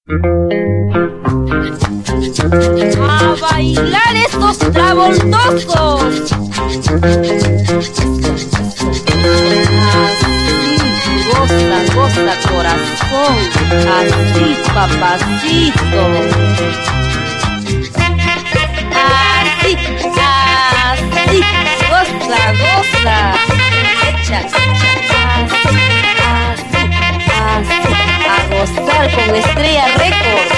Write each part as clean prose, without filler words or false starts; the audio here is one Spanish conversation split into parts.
¡A bailar estos travoltosos! Así, goza, goza corazón, así papacito. Así, así, goza, goza. Echa, así, así, así, a gozar con Estrella Records.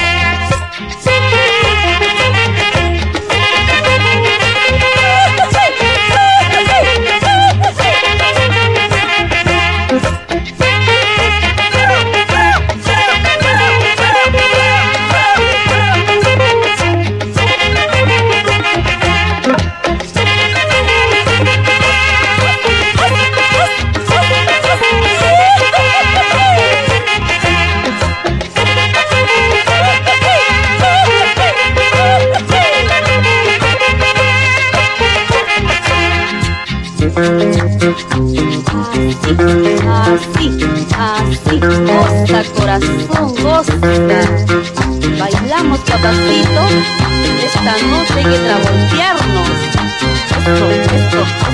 Así, así, goza corazón, goza. Bailamos papacito, esta noche hay que travoltearnos. Eso, eso.